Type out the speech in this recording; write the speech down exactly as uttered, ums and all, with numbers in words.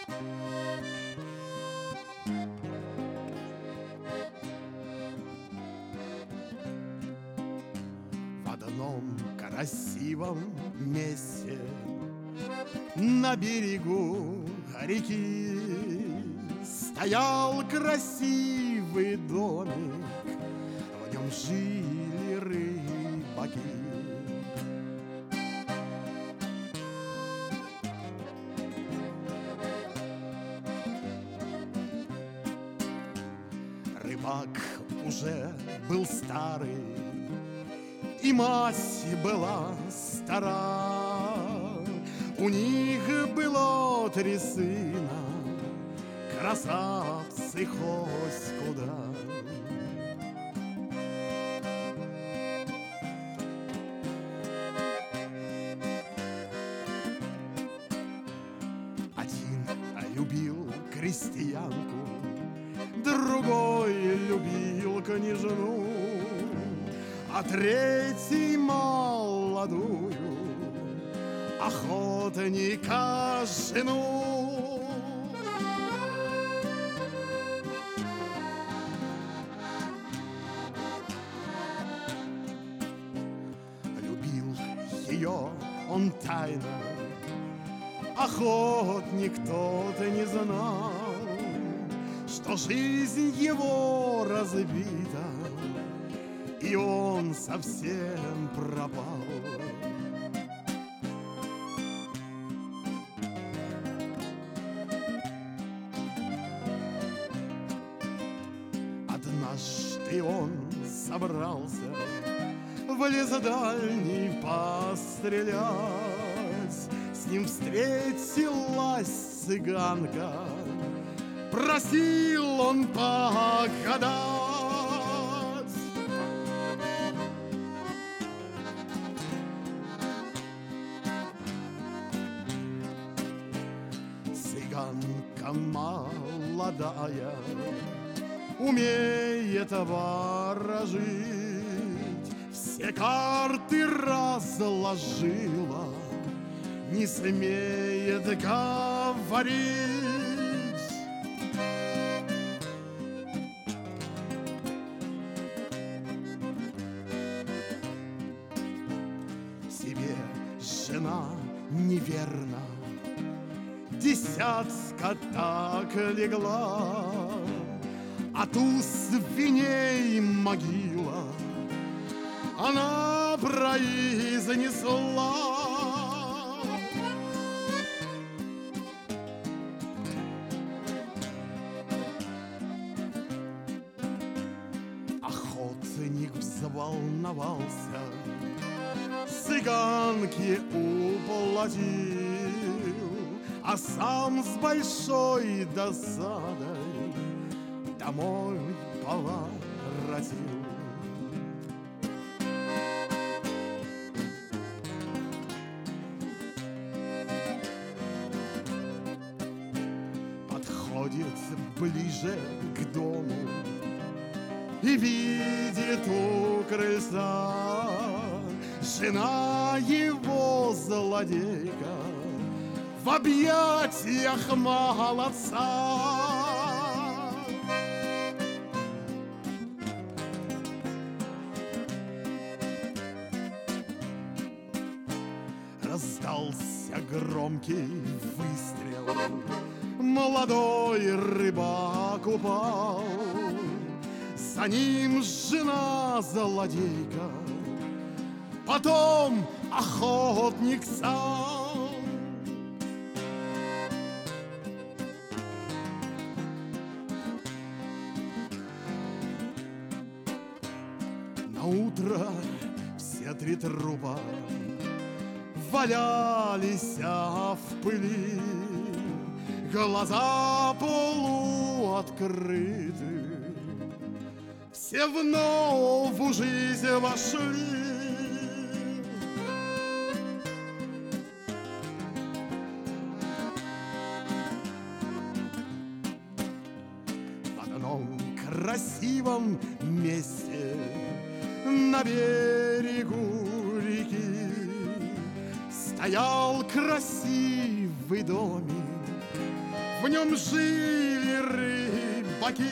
В одном красивом месте на берегу реки стоял красивый домик, в нем жили рыбаки. Рыбак уже был старый, и мать была стара. У них было три сына, красавцы хоть куда. Один любил крестьянку, другой любил княжну, а третий молодую охотника жену. Любил ее он тайно, охотник тот не знал, что жизнь его разбита, и он совсем пропал. Однажды он собрался в лес дальний пострелять. С ним встретилась цыганка, просил он погадать. Цыганка молодая умеет ворожить, все карты разложила, не смеет говорить. Себе жена неверна, десятка так легла, а ту свиней могила она произнесла. Охотник взволновался, цыганке уплатил, а сам с большой досадой домой поворотил. Подходит ближе к дому и видит у крыльца жена его злодейка в объятиях молодца. Раздался громкий выстрел, молодой рыбак упал, за ним жена злодейка, потом охотник сам. Наутро все три трупа валялись в пыли, глаза полуоткрыты, все в новую жизнь вошли. В одном красивом месте на берегу реки стоял красивый домик, в нем жили рыбаки.